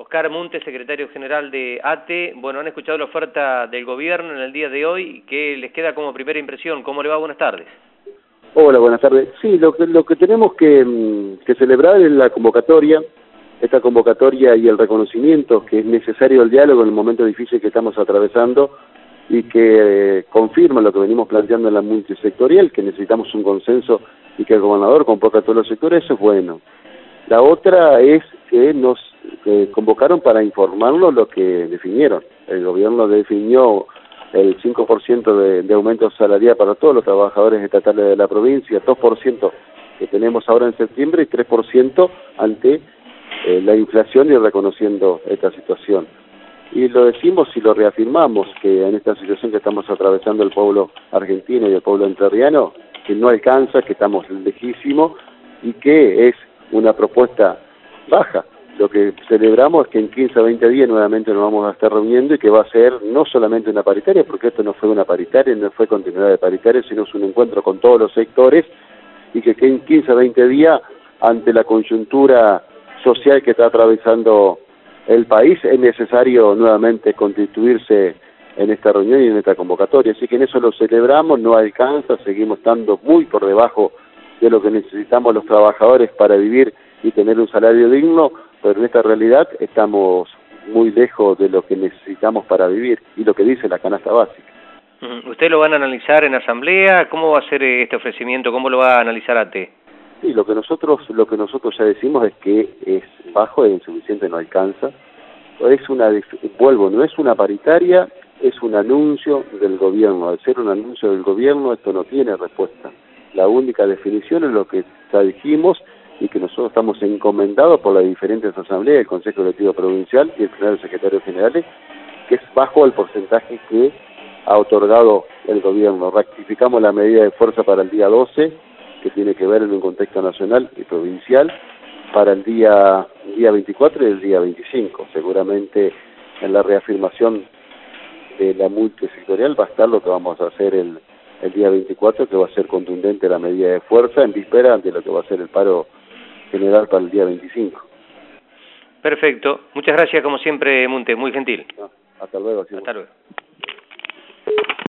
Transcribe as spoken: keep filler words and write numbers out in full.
Oscar Munte, secretario general de A T E. Bueno, han escuchado la oferta del gobierno en el día de hoy. ¿Qué les queda como primera impresión? ¿Cómo le va? Buenas tardes. Hola, buenas tardes. Sí, lo que, lo que tenemos que, que celebrar es la convocatoria, esta convocatoria y el reconocimiento que es necesario el diálogo en el momento difícil que estamos atravesando y que eh, confirma lo que venimos planteando en la multisectorial, que necesitamos un consenso y que el gobernador convoca a todos los sectores. Eso es bueno. La otra es que nos que convocaron para informarnos lo que definieron. El gobierno definió el cinco por ciento de, de aumento salarial para todos los trabajadores estatales de la provincia, dos por ciento que tenemos ahora en septiembre y tres por ciento ante eh, la inflación y reconociendo esta situación. Y lo decimos y lo reafirmamos, que en esta situación que estamos atravesando el pueblo argentino y el pueblo entrerriano, que no alcanza, que estamos lejísimos y que es una propuesta baja. Lo que celebramos es que en quince a veinte días nuevamente nos vamos a estar reuniendo y que va a ser no solamente una paritaria, porque esto no fue una paritaria, no fue continuidad de paritaria, sino es un encuentro con todos los sectores y que, que en quince a veinte días, ante la coyuntura social que está atravesando el país, es necesario nuevamente constituirse en esta reunión y en esta convocatoria. Así que en eso lo celebramos, no alcanza, seguimos estando muy por debajo de lo que necesitamos los trabajadores para vivir y tener un salario digno, pero en esta realidad estamos muy lejos de lo que necesitamos para vivir y lo que dice la canasta básica. ¿Usted lo van a analizar en asamblea? ¿Cómo va a ser este ofrecimiento? ¿Cómo lo va a analizar A T E? Sí, lo que nosotros lo que nosotros ya decimos es que es bajo, es insuficiente, no alcanza. Es una, vuelvo, no es una paritaria, es un anuncio del gobierno. Al ser un anuncio del gobierno, esto no tiene respuesta. La única definición es lo que ya dijimos y que nosotros estamos encomendados por las diferentes asambleas, el Consejo Electivo Provincial y el Pleno de Secretarios Generales, que es bajo el porcentaje que ha otorgado el gobierno. Rectificamos la medida de fuerza para el día doce, que tiene que ver en un contexto nacional y provincial, para el día, día veinticuatro y el día veinticinco. Seguramente en la reafirmación de la multisectorial va a estar lo que vamos a hacer el, el día veinticuatro, que va a ser contundente la medida de fuerza en víspera ante lo que va a ser el paro general para el día veinticinco. Perfecto. Muchas gracias, como siempre, Munte. Muy gentil. No, hasta luego. Hasta luego.